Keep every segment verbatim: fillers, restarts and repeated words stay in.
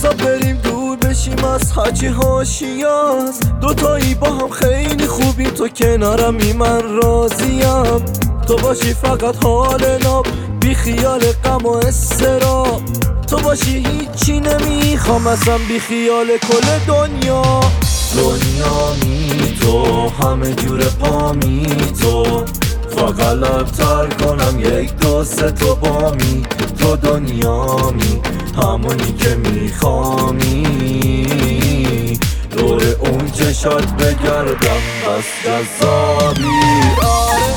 بسا بریم دور بشیم از هرچی حاشیه‌ست. دوتایی با هم خیلی خوبیم، تو کنارمی من راضیم. تو باشی فقط حال ناب، بی خیال غم و استراب. تو باشی هیچی نمیخوام اصلا، بی خیال کل دنیا. دنیامی تو، همه جور پامی تو، فقط لبتر کنم یک دو سه تو بامی. تو دنیامی، همونی که میخوامی. دور اون چشات بگردم بس جذابی. آره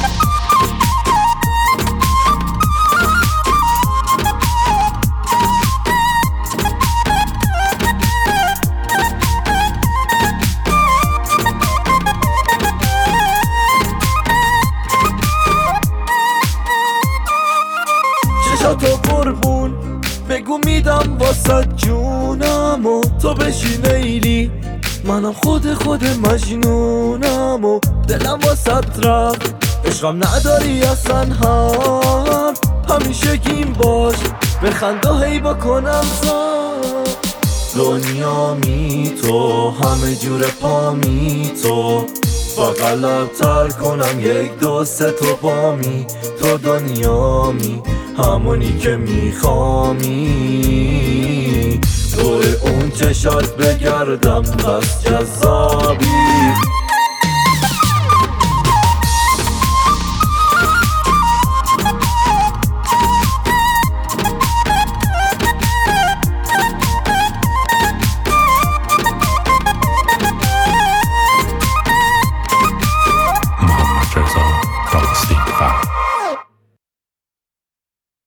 تو قربون بگو میدم واسه جونم و تو بشی لیلی، منم خود خود مجنونم و دلم واسه رفت. عشقم نداری اصلا هم، همیشه گیم باش بخند و هی بکنم زار. دنیامی تو، همه جور پامی تو، فقط لبتر کنم یک دو سه تو بامی. تو دنیامی، همونی که میخوامی. دور اون چشات بگردم بس جذابی.